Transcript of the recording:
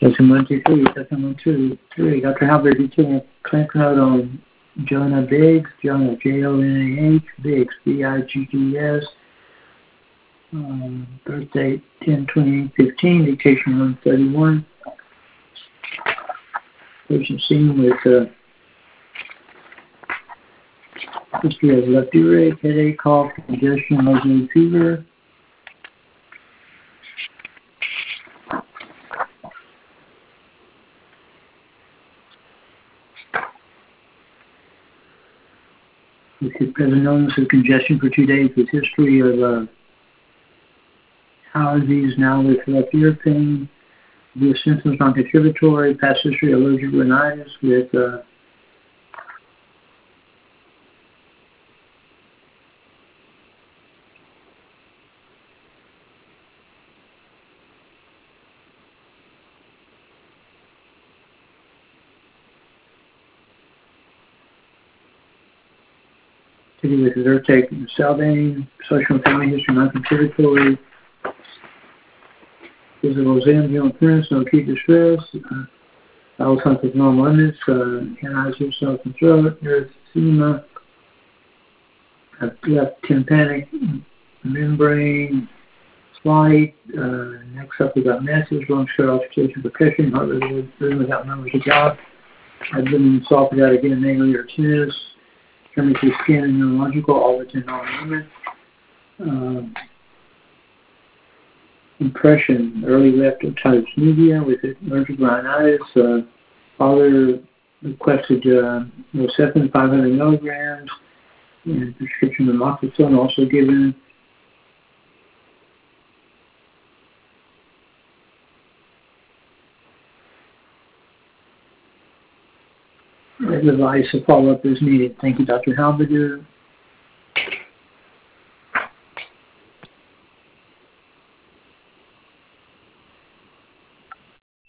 Testing 1, 2, 3. Testing 1, 2, 3. Dr. Halbert, you taking a clinic note on Jonah Biggs, Jonah Jonah Biggs, Biggs. Birth date 10/28/15. Dictation 131. Patient seen with history of left earache, headache, cough, congestion, low-grade fever. With his present illness of congestion for 2 days, with history of allergies, now with left ear pain, the symptoms non-contributory, past history of allergic rhinitis with with Zyrtec and Salvane, social and family history non-contributory, physical exam, general appearance, no acute distress, bowel content with normal limits, analyze yourself and throat, erythema, left tympanic membrane, slight, next up we got masses, lung shirt altercation, percussion, heart rhythm without numbers of God, abdomen soft without again nasally or tinnitus, temperature, skin, and neurological, all within normal limits. Impression, early left otitis media with allergic rhinitis. Father requested Nocefin 500 milligrams and prescription of amoxicillin also given. Advice to follow up as needed. Thank you, Dr. Halberger.